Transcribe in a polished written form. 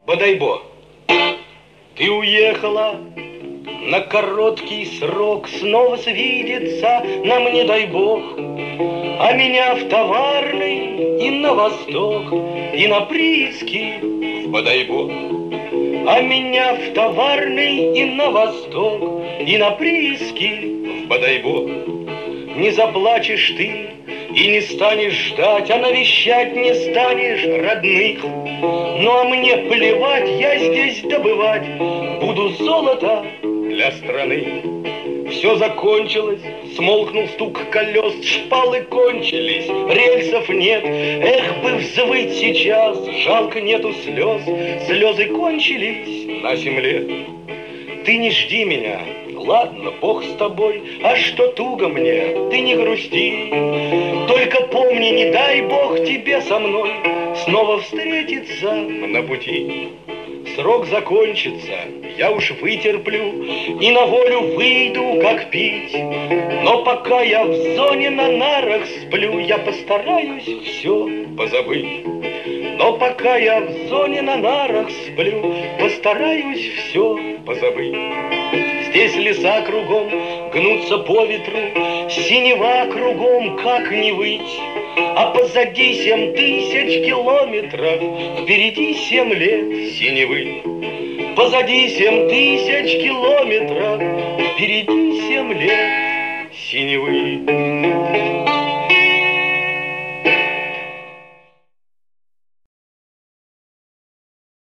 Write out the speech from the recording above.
Бодайбо, ты уехала на короткий срок, снова свидеться нам не дай бог. А меня в Товарный и на восток, и на прииски в Бодайбо. А меня в Товарный и на восток, и на прииски в Бодайбо. Не заплачешь ты и не станешь ждать, а навещать не станешь родных. Ну а мне плевать, я здесь добывать буду золото для страны. Все закончилось, смолкнул стук колес, шпалы кончились, рельсов нет. Эх бы взвыть сейчас, жалко нету слез, слезы кончились на земле. Ты не жди меня, ладно, Бог с тобой, а что туго мне, ты не грусти. Только помни, не дай Бог тебе со мной снова встретиться на пути. Срок закончится, я уж вытерплю и на волю выйду, как пить. Но пока я в зоне на нарах сплю, я постараюсь все позабыть. Но пока я в зоне на нарах сплю, постараюсь все позабыть. Здесь леса кругом гнутся по ветру, синева кругом, как не выть. А позади 7000 километров, впереди 7 лет синевы. Позади 7000 километров, впереди 7 лет синевы.